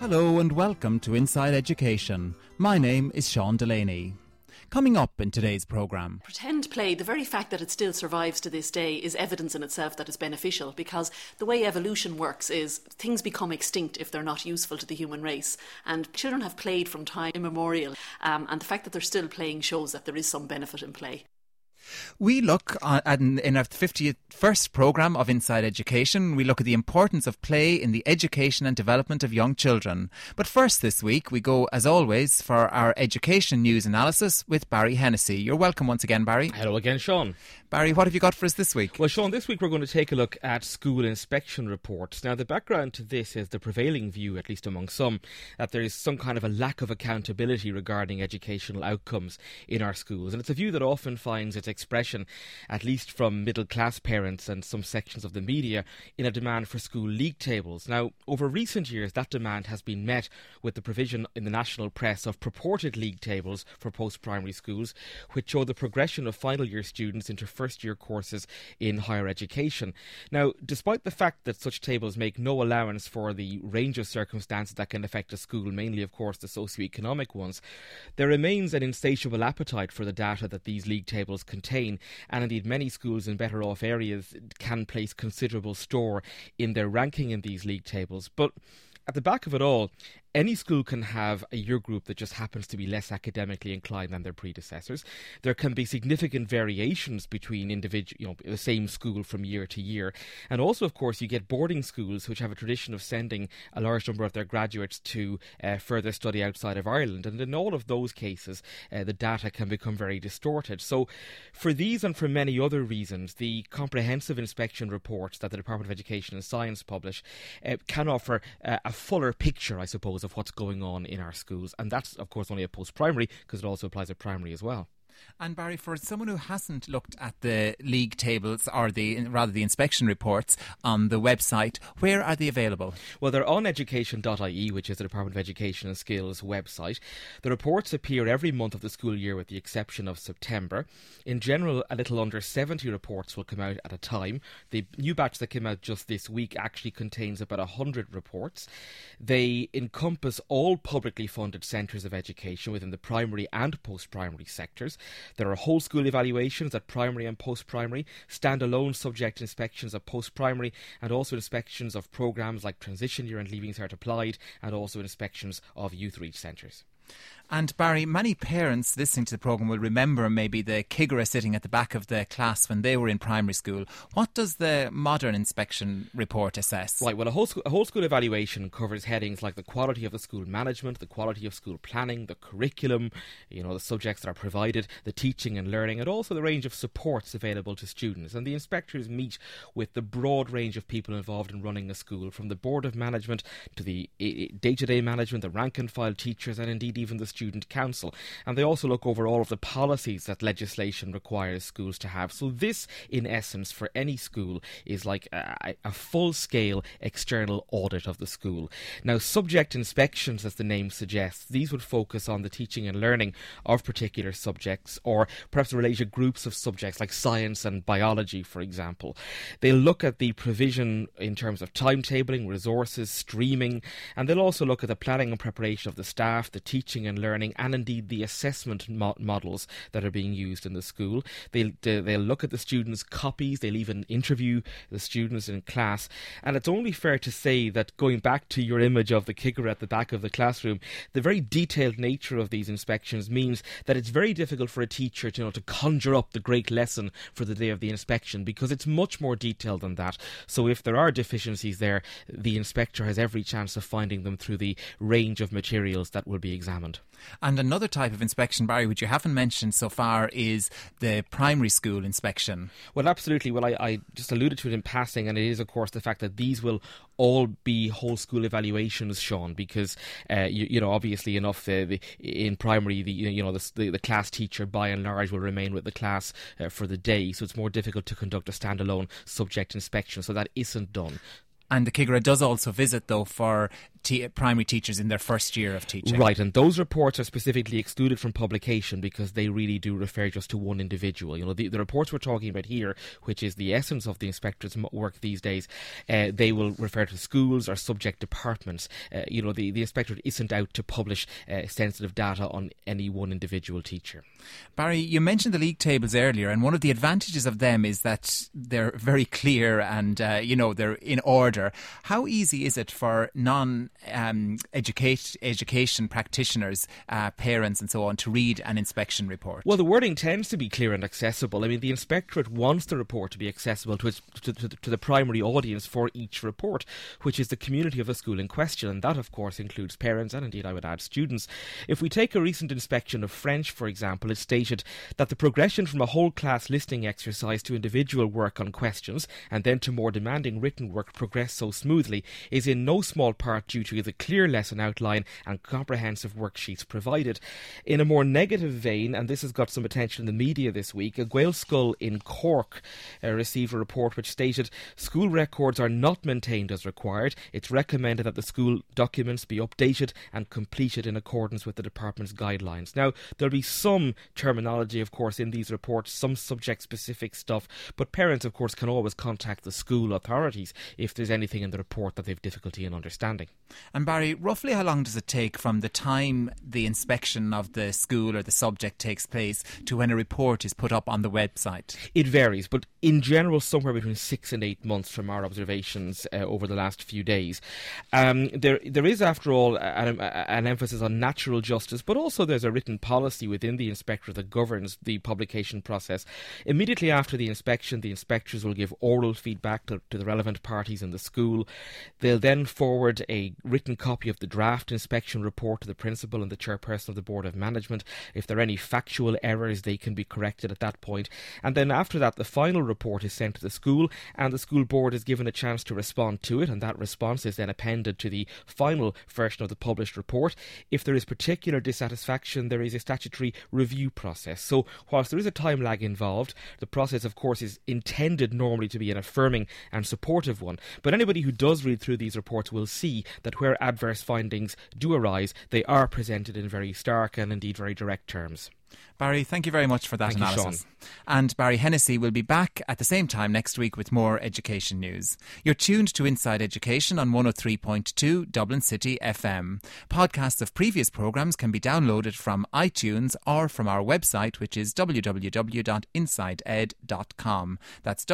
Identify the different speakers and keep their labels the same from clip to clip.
Speaker 1: Hello and welcome to Inside Education. My name is Sean Delaney. Coming up in today's programme.
Speaker 2: Pretend play, the very fact that it still survives to this day is evidence in itself that it's beneficial, because the way evolution works is things become extinct if they're not useful to the human race. And children have played from time immemorial, and the fact that they're still playing shows that there is some benefit in play.
Speaker 1: We look in our 51st programme of Inside Education, we look at the importance of play in the education and development of young children. But first this week, we go, as always, for our education news analysis with Barry Hennessy. You're welcome once again, Barry.
Speaker 3: Hello again, Sean.
Speaker 1: Barry, what have you got for us this week?
Speaker 3: Well, Sean, this week we're going to take a look at school inspection reports. Now, the background to this is the prevailing view, at least among some, that there is some kind of a lack of accountability regarding educational outcomes in our schools. And it's a view that often finds its expression, at least from middle-class parents and some sections of the media, in a demand for school league tables. Now, over recent years, that demand has been met with the provision in the national press of purported league tables for post-primary schools, which show the progression of final year students into first-year courses in higher education. Now, despite the fact that such tables make no allowance for the range of circumstances that can affect a school, mainly, of course, the socio-economic ones, there remains an insatiable appetite for the data that these league tables contain, and indeed many schools in better off areas can place considerable store in their ranking in these league tables. But at the back of it all, any school can have a year group that just happens to be less academically inclined than their predecessors. There can be significant variations between the same school from year to year. And also, of course, you get boarding schools which have a tradition of sending a large number of their graduates to further study outside of Ireland. And in all of those cases, the data can become very distorted. So for these and for many other reasons, the comprehensive inspection reports that the Department of Education and Science publish can offer a fuller picture, I suppose, of what's going on in our schools. And that's, of course, only at post-primary, because it also applies at primary as well.
Speaker 1: And Barry, for someone who hasn't looked at the league tables, or the inspection reports on the website, where are they available?
Speaker 3: Well, they're on education.ie, which is the Department of Education and Skills website. The reports appear every month of the school year with the exception of September. In general, a little under 70 reports will come out at a time. The new batch that came out just this week actually contains about 100 reports. They encompass all publicly funded centres of education within the primary and post-primary sectors. There are whole school evaluations at primary and post-primary, standalone subject inspections at post-primary, and also inspections of programmes like Transition Year and Leaving Cert Applied, and also inspections of Youth Reach centres.
Speaker 1: And Barry, many parents listening to the programme will remember maybe the Kigara sitting at the back of the class when they were in primary school. What does the modern inspection report assess?
Speaker 3: Right, well, a whole school evaluation covers headings like the quality of the school management, the quality of school planning, the curriculum, the subjects that are provided, the teaching and learning, and also the range of supports available to students. And the inspectors meet with the broad range of people involved in running a school, from the board of management to the day-to-day management, the rank and file teachers, and indeed even the student council. And they also look over all of the policies that legislation requires schools to have. So this, in essence, for any school is like a full-scale external audit of the school. Now, subject inspections, as the name suggests, these would focus on the teaching and learning of particular subjects, or perhaps related groups of subjects like science and biology, for example. They'll look at the provision in terms of timetabling, resources, streaming, and they'll also look at the planning and preparation of the staff, the teaching and learning, and indeed the assessment models that are being used in the school. They'll look at the students' copies. They'll even interview the students in class. And it's only fair to say that, going back to your image of the Kigara at the back of the classroom, the very detailed nature of these inspections means that it's very difficult for a teacher to conjure up the great lesson for the day of the inspection, because it's much more detailed than that. So if there are deficiencies there, the inspector has every chance of finding them through the range of materials that will be examined.
Speaker 1: And another type of inspection, Barry, which you haven't mentioned so far, is the primary school inspection.
Speaker 3: Well, absolutely. Well, I just alluded to it in passing, and it is, of course, the fact that these will all be whole school evaluations, Sean, because obviously enough, in primary, the class teacher by and large will remain with the class for the day, so it's more difficult to conduct a standalone subject inspection. So that isn't done.
Speaker 1: And the Kigara does also visit, though, for primary teachers in their first year of teaching.
Speaker 3: Right, and those reports are specifically excluded from publication because they really do refer just to one individual. The reports we're talking about here, which is the essence of the inspector's work these days, they will refer to schools or subject departments. The inspectorate isn't out to publish sensitive data on any one individual teacher.
Speaker 1: Barry, you mentioned the league tables earlier, and one of the advantages of them is that they're very clear and, they're in order. How easy is it for non-education practitioners, parents and so on, to read an inspection report?
Speaker 3: Well, the wording tends to be clear and accessible. I mean, the inspectorate wants the report to be accessible to the primary audience for each report, which is the community of the school in question, and that, of course, includes parents and, indeed, I would add, students. If we take a recent inspection of French, for example, it stated that the progression from a whole class listening exercise to individual work on questions and then to more demanding written work progressed so smoothly is in no small part due to the clear lesson outline and comprehensive worksheets provided. In a more negative vein, and this has got some attention in the media this week, a Gaelscoil in Cork received a report which stated school records are not maintained as required. It's recommended that the school documents be updated and completed in accordance with the department's guidelines. Now, there'll be some terminology, of course, in these reports, some subject-specific stuff, but parents, of course, can always contact the school authorities if there's anything in the report that they've difficulty in understanding.
Speaker 1: And Barry, roughly how long does it take from the time the inspection of the school or the subject takes place to when a report is put up on the website?
Speaker 3: It varies, but in general somewhere between 6 and 8 months from our observations over the last few days. There is, after all, an emphasis on natural justice, but also there's a written policy within the inspector that governs the publication process. Immediately after the inspection, the inspectors will give oral feedback to the relevant parties in the school. They'll then forward a written copy of the draft inspection report to the principal and the chairperson of the Board of Management. If there are any factual errors, they can be corrected at that point. And then after that, the final report is sent to the school, and the school board is given a chance to respond to it, and that response is then appended to the final version of the published report. If there is particular dissatisfaction, there is a statutory review process. So whilst there is a time lag involved, the process, of course, is intended normally to be an affirming and supportive one. But anybody who does read through these reports will see that where adverse findings do arise, they are presented in very stark and indeed very direct terms.
Speaker 1: Barry, thank you very much for that
Speaker 3: Thank
Speaker 1: analysis.
Speaker 3: you, Sean.
Speaker 1: And Barry Hennessy will be back at the same time next week with more education news. You're tuned to Inside Education on 103.2 Dublin City FM. Podcasts of previous programmes can be downloaded from iTunes or from our website, which is www.insideed.com. That's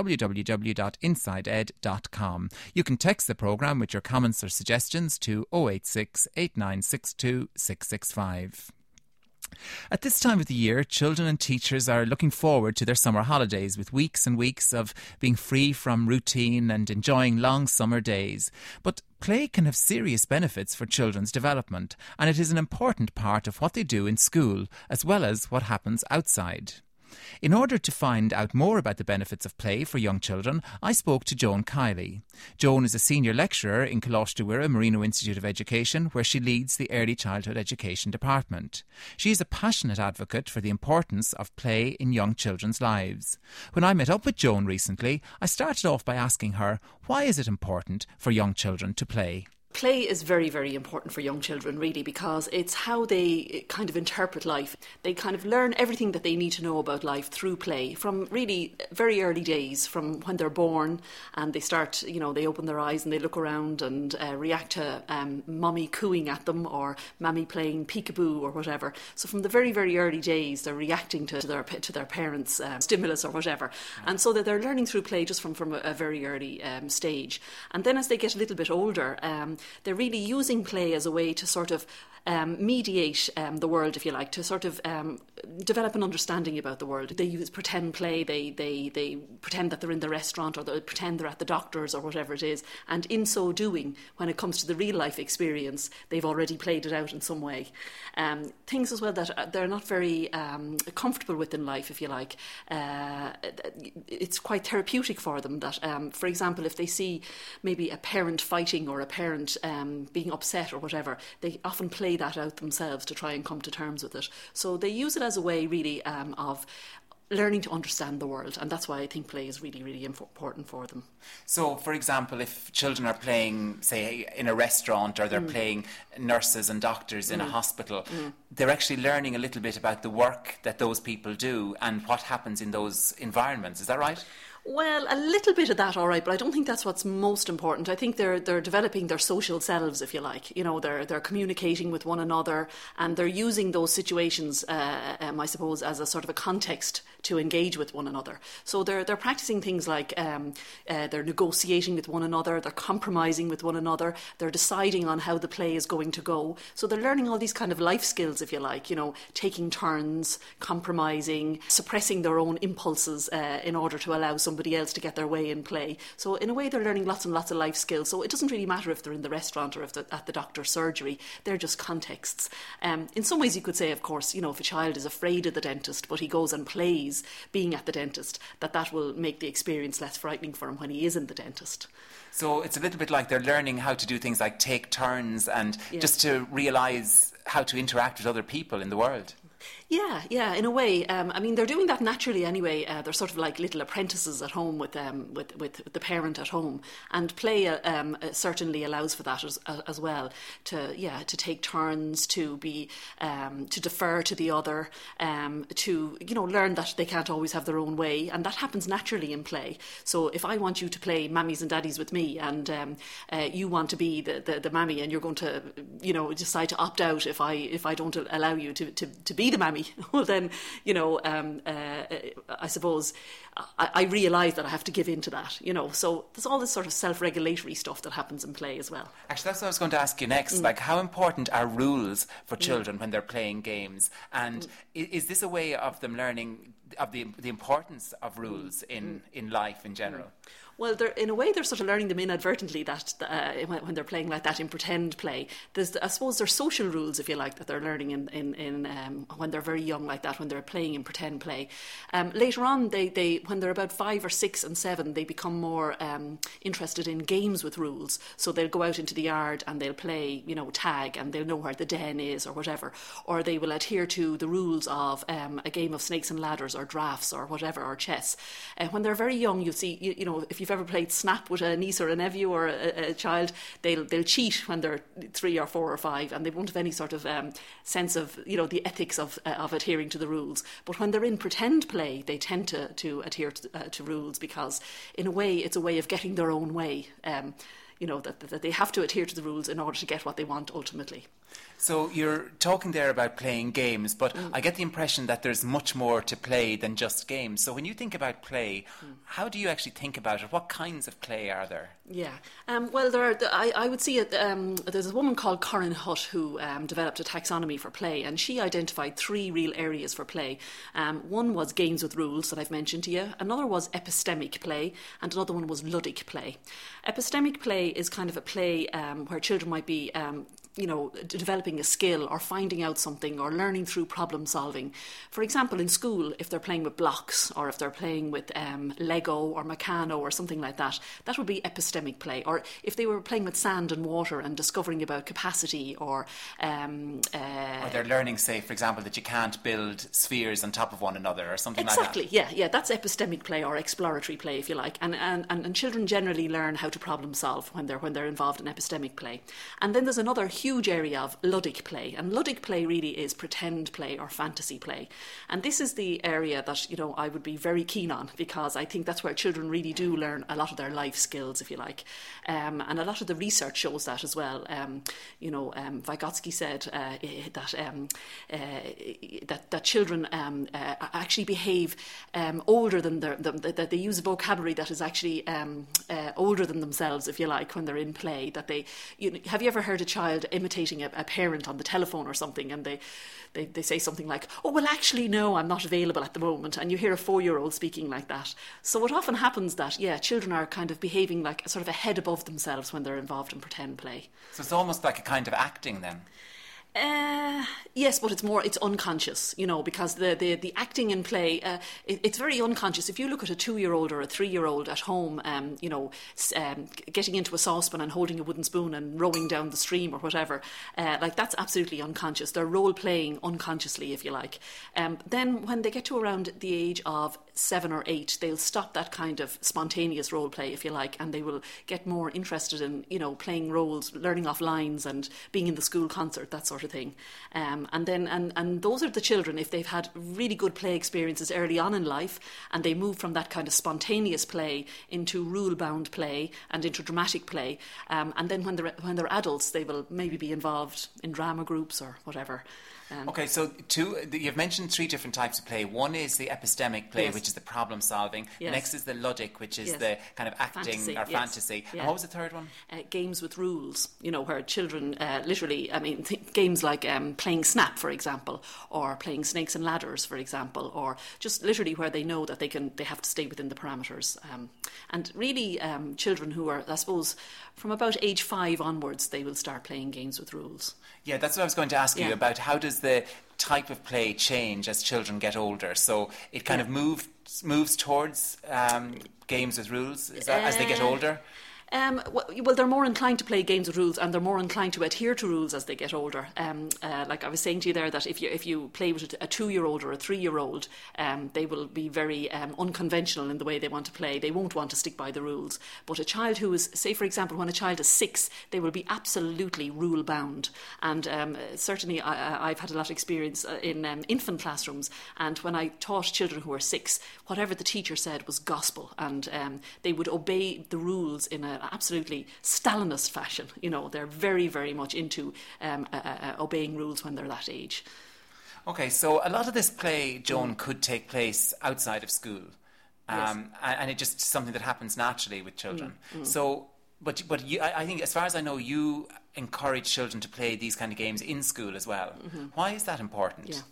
Speaker 1: www.insideed.com. You can text the programme with your comments or suggestions to 086 8962 665. At this time of the year, children and teachers are looking forward to their summer holidays with weeks and weeks of being free from routine and enjoying long summer days. But play can have serious benefits for children's development, and it is an important part of what they do in school, as well as what happens outside. In order to find out more about the benefits of play for young children, I spoke to Joan Kiley. Joan is a senior lecturer in Coláiste Mhuire Marino Institute of Education, where she leads the Early Childhood Education Department. She is a passionate advocate for the importance of play in young children's lives. When I met up with Joan recently, I started off by asking her, why is it important for young children to play?
Speaker 2: Play is very, very important for young children, really, because it's how they kind of interpret life. They kind of learn everything that they need to know about life through play from really very early days, from when they're born and they start, they open their eyes and they look around and react to mommy cooing at them or mammy playing peekaboo or whatever. So from the very, very early days, they're reacting to their parents' stimulus or whatever. And so that they're learning through play just from a very early stage. And then as they get a little bit older, they're really using play as a way to sort of mediate the world, if you like, to sort of develop an understanding about the world. They use pretend play, they pretend that they're in the restaurant or they pretend they're at the doctor's or whatever it is, and in so doing, when it comes to the real life experience, they've already played it out in some way. Things as well that they're not very comfortable with in life, if you like. It's quite therapeutic for them that, for example, if they see maybe a parent fighting or a parent being upset or whatever, they often play that out themselves to try and come to terms with it. So they use it as a way really of learning to understand the world, and that's why I think play is really, really important for them.
Speaker 1: So, for example, if children are playing, say, in a restaurant, or they're playing nurses and doctors in a hospital, they're actually learning a little bit about the work that those people do and what happens in those environments. Is that right?
Speaker 2: Well, a little bit of that, all right, but I don't think that's what's most important. I think they're developing their social selves, if you like. You know, they're communicating with one another, and they're using those situations, I suppose, as a sort of a context to engage with one another. So they're practicing things like they're negotiating with one another, they're compromising with one another, they're deciding on how the play is going to go. So they're learning all these kind of life skills, if you like, you know, taking turns, compromising, suppressing their own impulses in order to allow somebody else to get their way in play. So in a way they're learning lots and lots of life skills. So it doesn't really matter if they're in the restaurant or if they're at the doctor's surgery. They're just contexts. In some ways you could say, of course, you know, if a child is afraid of the dentist but he goes and plays being at the dentist, that will make the experience less frightening for him when he is in the dentist.
Speaker 1: So it's a little bit like they're learning how to do things like take turns and just to realise how to interact with other people in the world.
Speaker 2: Yeah, in a way. I mean, they're doing that naturally anyway. They're sort of like little apprentices at home with the parent at home, and play certainly allows for that as well. To take turns, to defer to the other, to learn that they can't always have their own way, and that happens naturally in play. So if I want you to play mammies and daddies with me, and you want to be the mammy, and you're going to decide to opt out if I don't allow you to be the mammy, well then, I suppose I realise that I have to give in to that, So there's all this sort of self-regulatory stuff that happens in play as well.
Speaker 1: Actually, that's what I was going to ask you next. Like, how important are rules for children when they're playing games? And is this a way of them learning of the importance of rules in life in general?
Speaker 2: Well, in a way, they're sort of learning them inadvertently that when they're playing like that in pretend play. I suppose there's social rules, if you like, that they're learning in when they're very young like that, when they're playing in pretend play. Later on, they when they're about 5 or 6 and 7, they become more interested in games with rules. So they'll go out into the yard and they'll play, tag, and they'll know where the den is or whatever. Or they will adhere to the rules of a game of snakes and ladders or drafts or whatever, or chess. When they're very young, you see, if you've ever played Snap with a niece or a nephew or a child, they'll cheat when they're 3 or 4 or 5, and they won't have any sort of sense of the ethics of adhering to the rules. But when they're in pretend play, they tend to adhere to rules, because in a way it's a way of getting their own way. That they have to adhere to the rules in order to get what they want ultimately.
Speaker 1: So you're talking there about playing games, but I get the impression that there's much more to play than just games. So when you think about play, how do you actually think about it? What kinds of play are there?
Speaker 2: Yeah, well, I would see it. There's a woman called Corinne Hutt who developed a taxonomy for play, and she identified 3 real areas for play. One was games with rules that I've mentioned to you. Another was epistemic play, and another one was ludic play. Epistemic play is kind of a play where children might be developing a skill or finding out something or learning through problem solving. For example, in school, if they're playing with blocks or if they're playing with Lego or Meccano or something like that, that would be epistemic play. Or if they were playing with sand and water and discovering about capacity or
Speaker 1: they're learning, say, for example, that you can't build spheres on top of one another or something like that.
Speaker 2: Exactly, yeah, that's epistemic play or exploratory play, if you like. And children generally learn how to problem solve when they're involved in epistemic play. And then there's another huge area of ludic play, and ludic play really is pretend play or fantasy play, and this is the area that I would be very keen on, because I think that's where children really do learn a lot of their life skills, if you like, and a lot of the research shows that as well. Vygotsky said that children actually behave older than that they use a vocabulary that is actually older than themselves, if you like, when they're in play. That have you ever heard a child imitating a parent on the telephone or something, and they say something like, "Oh, well, actually, no, I'm not available at the moment," and you hear a 4-year-old speaking like that. So it often happens that, children are kind of behaving like sort of a head above themselves when they're involved in pretend play.
Speaker 1: So it's almost like a kind of acting then.
Speaker 2: Yes, but it's unconscious, because the acting in play, it's very unconscious. If you look at a 2-year-old or a 3-year-old at home, getting into a saucepan and holding a wooden spoon and rowing down the stream or whatever, that's absolutely unconscious. They're role-playing unconsciously, if you like. Then when they get to around the age of 7 or 8, they'll stop that kind of spontaneous role play, if you like, and they will get more interested in, playing roles, learning off lines and being in the school concert, that sort of thing. And those are the children, if they've had really good play experiences early on in life and they move from that kind of spontaneous play into rule-bound play and into dramatic play, and then when they're adults, they will maybe be involved in drama groups or whatever.
Speaker 1: Okay, so you've mentioned 3 different types of play. One is the epistemic play,
Speaker 2: yes.
Speaker 1: which is the problem solving.
Speaker 2: Yes.
Speaker 1: The next is the ludic, which is
Speaker 2: yes.
Speaker 1: the kind of acting
Speaker 2: fantasy,
Speaker 1: or fantasy.
Speaker 2: Yeah.
Speaker 1: And what was the third one?
Speaker 2: Games with rules, where children literally, games like playing Snap, for example, or playing Snakes and Ladders, for example, or just literally where they know that they have to stay within the parameters. And really, children who are, I suppose, from about age 5 onwards, they will start playing games with rules.
Speaker 1: Yeah, that's what I was going to ask you about. How does the type of play change as children get older? So it kind of moves towards games with rules as they get older?
Speaker 2: Well, they're more inclined to play games with rules, and they're more inclined to adhere to rules as they get older. Like I was saying to you there, that if you play with a 2-year-old or a 3-year-old, they will be very unconventional in the way they want to play. They won't want to stick by the rules. But a child who is, say for example, when a child is 6, they will be absolutely rule bound. And certainly I've had a lot of experience in infant classrooms, and when I taught children who were 6, whatever the teacher said was gospel, and they would obey the rules in a absolutely Stalinist fashion. They're very, very much into obeying rules when they're that age.
Speaker 1: Okay, so a lot of this play, Joan, could take place outside of school, and it's just something that happens naturally with children. So, but I think, as far as I know, you encourage children to play these kind of games in school as well. Why is that important?
Speaker 2: Yeah.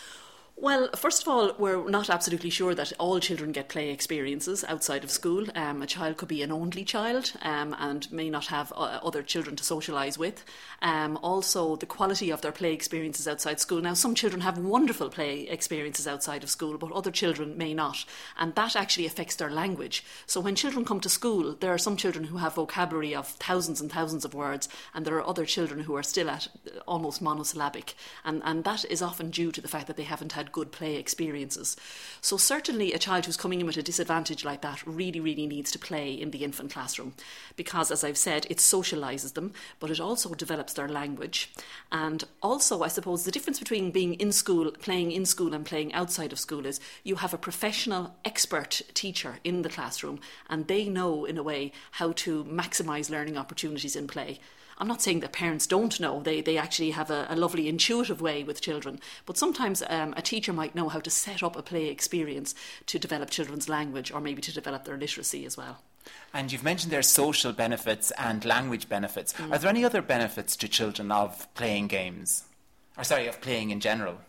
Speaker 2: Well, first of all, we're not absolutely sure that all children get play experiences outside of school. A child could be an only child and may not have other children to socialise with. Also, the quality of their play experiences outside school. Now, some children have wonderful play experiences outside of school, but other children may not. And that actually affects their language. So when children come to school, there are some children who have vocabulary of thousands and thousands of words, and there are other children who are still at almost monosyllabic. And that is often due to the fact that they haven't had good play experiences. So certainly a child who's coming in with a disadvantage like that really, really needs to play in the infant classroom, because, as I've said, it socialises them, but it also develops their language. And also, I suppose, the difference between being in school, playing in school, and playing outside of school is you have a professional, expert teacher in the classroom, and they know, in a way, how to maximise learning opportunities in play. I'm not saying that parents don't know. They actually have a lovely intuitive way with children. But sometimes a teacher might know how to set up a play experience to develop children's language, or maybe to develop their literacy as well.
Speaker 1: And you've mentioned there's social benefits and language benefits. Are there any other benefits to children of playing games? Of playing in general?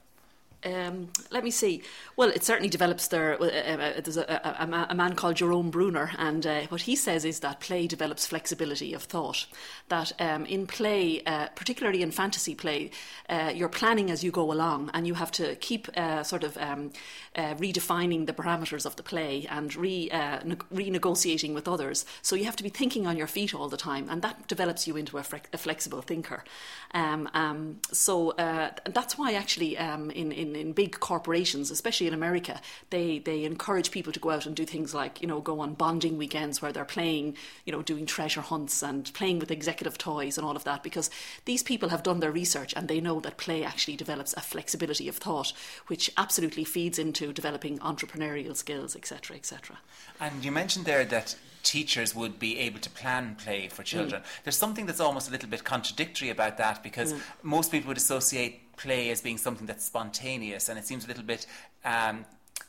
Speaker 2: Let me see. Well, it certainly develops there's a man called Jerome Bruner, and what he says is that play develops flexibility of thought. That in play, particularly in fantasy play, you're planning as you go along, and you have to keep redefining the parameters of the play and renegotiating with others. So you have to be thinking on your feet all the time, and that develops you into a flexible thinker. So that's why actually in big corporations, especially in America, they encourage people to go out and do things like, go on bonding weekends where they're playing, doing treasure hunts and playing with executive toys and all of that, because these people have done their research and they know that play actually develops a flexibility of thought, which absolutely feeds into developing entrepreneurial skills, etc., etc.
Speaker 1: And you mentioned there that teachers would be able to plan play for children. There's something that's almost a little bit contradictory about that, because most people would associate play as being something that's spontaneous, and it seems a little bit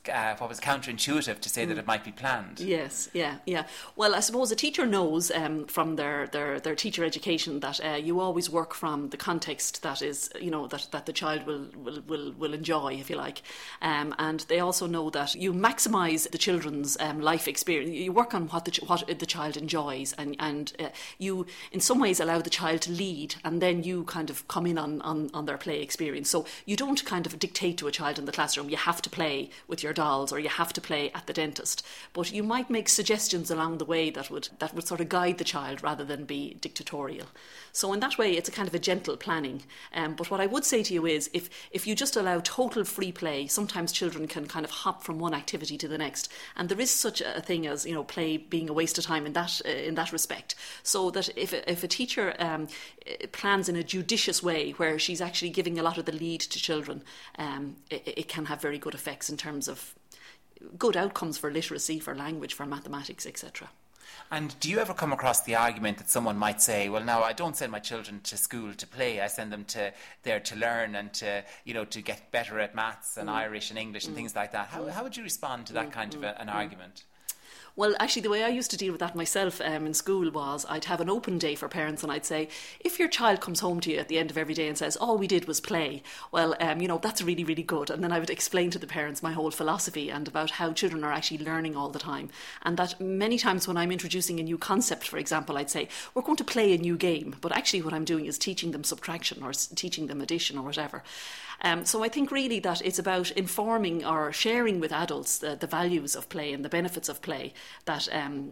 Speaker 1: counterintuitive to say that it might be planned.
Speaker 2: Yes, yeah. Well, I suppose a teacher knows from their teacher education that you always work from the context that is, that the child will enjoy, if you like, and they also know that you maximise the children's life experience. You work on what the child enjoys, and you in some ways allow the child to lead, and then you kind of come in on their play experience. So you don't kind of dictate to a child in the classroom, you have to play with your dolls or you have to play at the dentist, but you might make suggestions along the way that would sort of guide the child rather than be dictatorial. So in that way it's a kind of a gentle planning, but what I would say to you is if you just allow total free play, sometimes children can kind of hop from one activity to the next, and there is such a thing as play being a waste of time in that respect. So that if a teacher plans in a judicious way where she's actually giving a lot of the lead to children, it can have very good effects in terms of good outcomes for literacy, for language, for mathematics, etc.
Speaker 1: And do you ever come across the argument that someone might say, well, now I don't send my children to school to play, I send them there to learn and to get better at maths and Irish and English and things like that. How would you respond to that kind of an argument?
Speaker 2: Well, actually, the way I used to deal with that myself in school was I'd have an open day for parents, and I'd say, if your child comes home to you at the end of every day and says, all we did was play, well, that's really, really good. And then I would explain to the parents my whole philosophy and about how children are actually learning all the time. And that many times when I'm introducing a new concept, for example, I'd say, we're going to play a new game, but actually what I'm doing is teaching them subtraction or teaching them addition or whatever. So I think really that it's about informing or sharing with adults the values of play and the benefits of play, that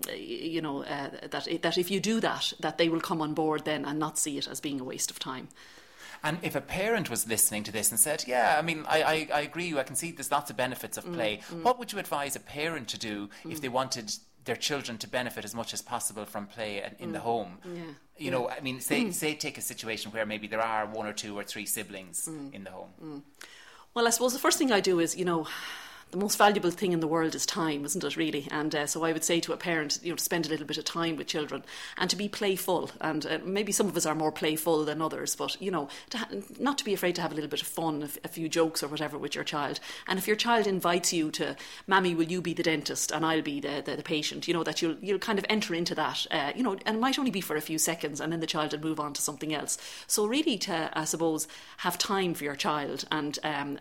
Speaker 2: that if you do that they will come on board then and not see it as being a waste of time.
Speaker 1: And if a parent was listening to this and said, yeah, I mean, I agree, I can see there's lots of benefits of play, what would you advise a parent to do if they wanted their children to benefit as much as possible from play in the home? I mean, say take a situation where maybe there are 1 or 2 or 3 siblings in the home.
Speaker 2: Well, I suppose the first thing I do is, the most valuable thing in the world is time, isn't it, really? And so I would say to a parent, to spend a little bit of time with children and to be playful. And maybe some of us are more playful than others, but, not to be afraid to have a little bit of fun, a few jokes or whatever with your child. And if your child invites you to, Mammy, will you be the dentist and I'll be the patient, that you'll kind of enter into that, and it might only be for a few seconds and then the child will move on to something else. So really to, I suppose, have time for your child and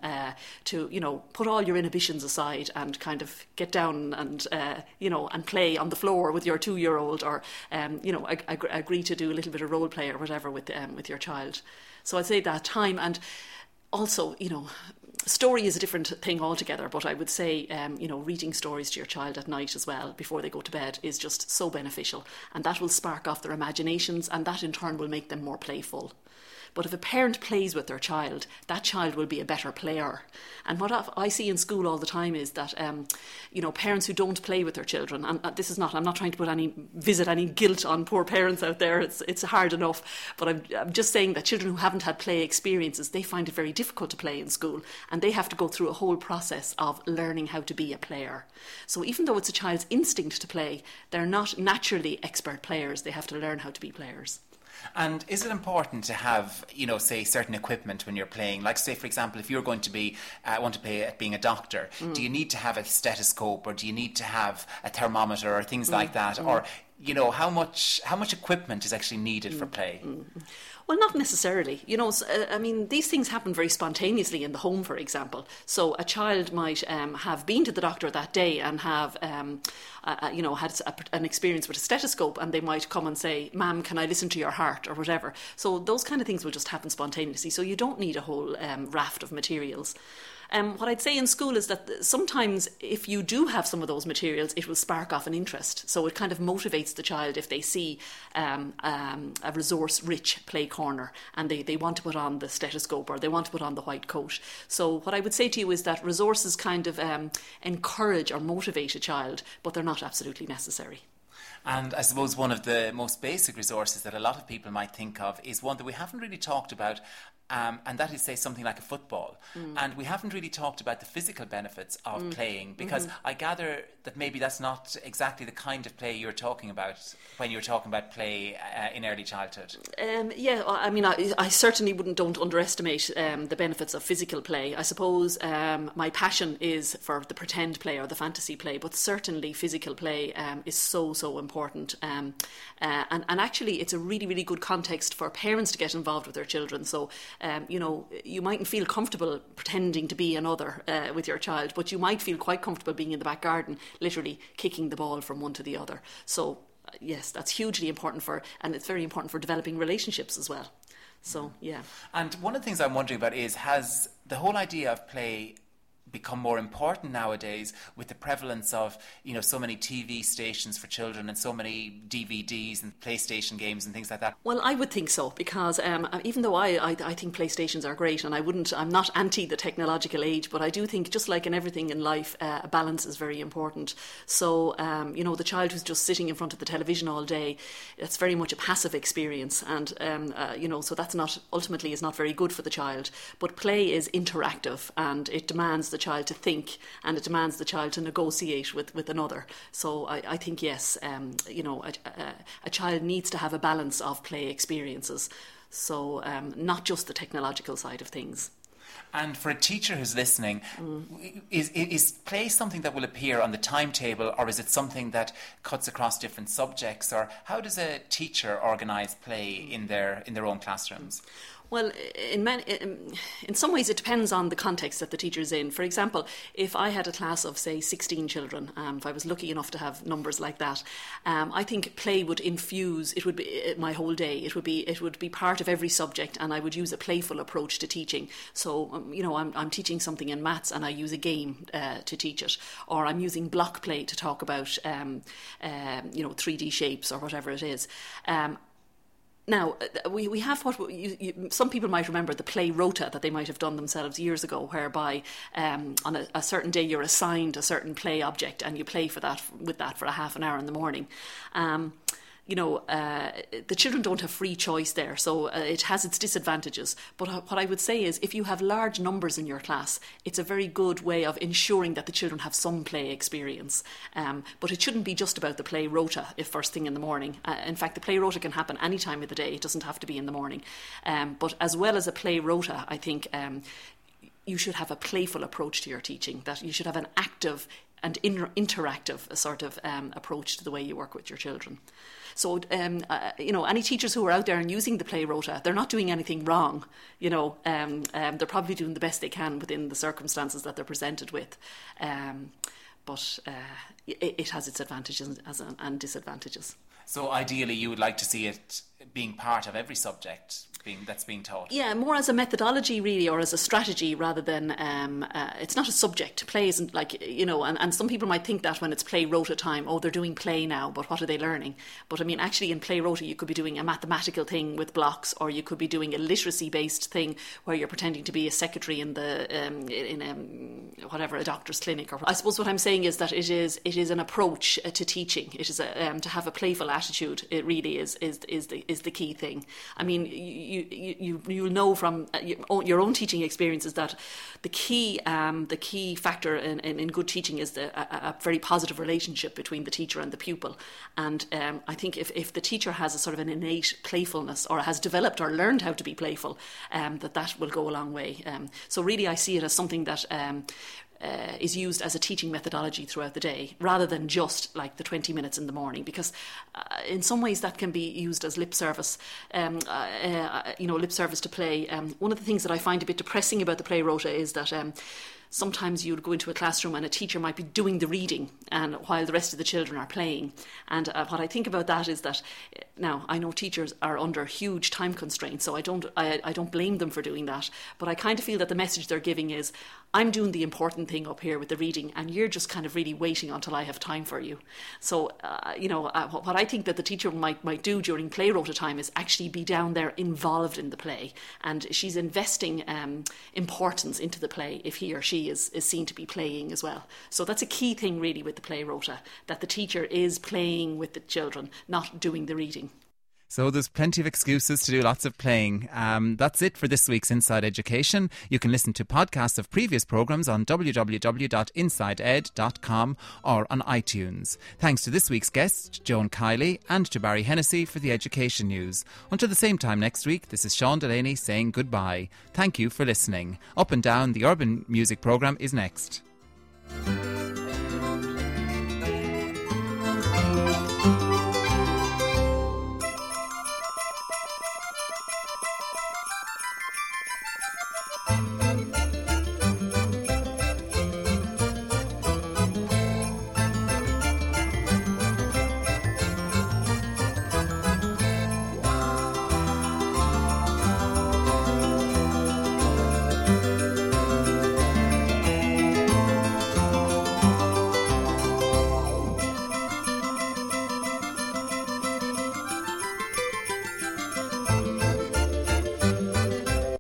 Speaker 2: to, put all your inhibitions aside and kind of get down and and play on the floor with your 2-year-old, or agree to do a little bit of role play or whatever with your child. So I'd say that time, and also story is a different thing altogether, but I would say reading stories to your child at night as well before they go to bed is just so beneficial, and that will spark off their imaginations, and that in turn will make them more playful. But if a parent plays with their child, that child will be a better player. And what I see in school all the time is that, parents who don't play with their children, and I'm not trying to visit any guilt on poor parents out there, it's hard enough, but I'm just saying that children who haven't had play experiences, they find it very difficult to play in school, and they have to go through a whole process of learning how to be a player. So even though it's a child's instinct to play, they're not naturally expert players, they have to learn how to be players.
Speaker 1: And is it important to have, say, certain equipment when you're playing? Like, say, for example, if you're going to want to play at being a doctor, do you need to have a stethoscope, or do you need to have a thermometer or things like that? Or, how much equipment is actually needed for play?
Speaker 2: Well, not necessarily. These things happen very spontaneously in the home, for example. So a child might have been to the doctor that day and have, had an experience with a stethoscope, and they might come and say, Ma'am, can I listen to your heart, or whatever. So those kind of things will just happen spontaneously. So you don't need a whole raft of materials. What I'd say in school is that sometimes if you do have some of those materials, it will spark off an interest. So it kind of motivates the child if they see a resource-rich play corner and they want to put on the stethoscope or they want to put on the white coat. So what I would say to you is that resources kind of encourage or motivate a child, but they're not absolutely necessary.
Speaker 1: And I suppose one of the most basic resources that a lot of people might think of is one that we haven't really talked about and that is, say, something like a football. And we haven't really talked about the physical benefits of playing, because I gather that maybe that's not exactly the kind of play you're talking about when you're talking about play in early childhood.
Speaker 2: Yeah, I mean, I certainly don't underestimate the benefits of physical play. I suppose my passion is for the pretend play or the fantasy play, but certainly physical play is so important. And actually, it's a really, really good context for parents to get involved with their children. So, you mightn't feel comfortable pretending to be another with your child, but you might feel quite comfortable being in the back garden, literally kicking the ball from one to the other. So, yes, that's hugely important and it's very important for developing relationships as well. So, yeah.
Speaker 1: And one of the things I'm wondering about is, has the whole idea of play become more important nowadays with the prevalence of, so many TV stations for children and so many DVDs and PlayStation games and things like that?
Speaker 2: Well, I would think so, because even though I think PlayStations are great, and I'm not anti the technological age, but I do think, just like in everything in life, a balance is very important. So, the child who's just sitting in front of the television all day, that's very much a passive experience, and so that's ultimately is not very good for the child. But play is interactive, and it demands the child to think, and it demands the child to negotiate with another. So I think, yes, a child needs to have a balance of play experiences. So not just the technological side of things.
Speaker 1: And for a teacher who's listening, is play something that will appear on the timetable, or is it something that cuts across different subjects? Or how does a teacher organise play in their own classrooms?
Speaker 2: Well, in some ways it depends on the context that the teacher's in. For example, if I had a class of, say, 16 children, if I was lucky enough to have numbers like that, I think play would infuse, it would be my whole day. It would be part of every subject, and I would use a playful approach to teaching. So, I'm teaching something in maths and I use a game to teach it, or I'm using block play to talk about, 3D shapes or whatever it is. Now, we have what some people might remember, the play rota that they might have done themselves years ago, whereby on a certain day you're assigned a certain play object and you play with that for a half an hour in the morning. The children don't have free choice there, so it has its disadvantages. But what I would say is, if you have large numbers in your class, it's a very good way of ensuring that the children have some play experience. But it shouldn't be just about the play rota first thing in the morning. In fact, the play rota can happen any time of the day. It doesn't have to be in the morning. But as well as a play rota, I think you should have a playful approach to your teaching, that you should have an active and interactive sort of approach to the way you work with your children. So, any teachers who are out there and using the play rota, they're not doing anything wrong. They're probably doing the best they can within the circumstances that they're presented with. But it has its advantages and disadvantages.
Speaker 1: So ideally you would like to see it being part of every subject that's being taught?
Speaker 2: Yeah, more as a methodology really, or as a strategy, rather than it's not a subject. Play isn't like, and some people might think that when it's play rota time, they're doing play now, but what are they learning? But I mean, actually in play rota you could be doing a mathematical thing with blocks, or you could be doing a literacy based thing where you're pretending to be a secretary in a doctor's clinic. Or I suppose what I'm saying is that it is an approach to teaching. It is to have a playful attitude. It really is the key thing. I mean, you'll know from your own teaching experiences that the key factor in good teaching is a very positive relationship between the teacher and the pupil. And I think if the teacher has a sort of an innate playfulness, or has developed or learned how to be playful, that will go a long way. So really I see it as something that is used as a teaching methodology throughout the day, rather than just like the 20 minutes in the morning, because in some ways that can be used as lip service, lip service to play. One of the things that I find a bit depressing about the play rota is that sometimes you'd go into a classroom and a teacher might be doing the reading and while the rest of the children are playing. And what I think about that is that, now I know teachers are under huge time constraints, so I don't blame them for doing that. But I kind of feel that the message they're giving is, I'm doing the important thing up here with the reading, and you're just kind of really waiting until I have time for you. So, what I think that the teacher might do during play rota time is actually be down there involved in the play, and she's investing importance into the play if he or she is seen to be playing as well. So that's a key thing really with the play rota, that the teacher is playing with the children, not doing the reading.
Speaker 1: So there's plenty of excuses to do lots of playing. That's it for this week's Inside Education. You can listen to podcasts of previous programmes on www.insideed.com or on iTunes. Thanks to this week's guest, Joan Kiley, and to Barry Hennessy for the education news. Until the same time next week, this is Sean Delaney saying goodbye. Thank you for listening. Up and Down, the urban music programme, is next.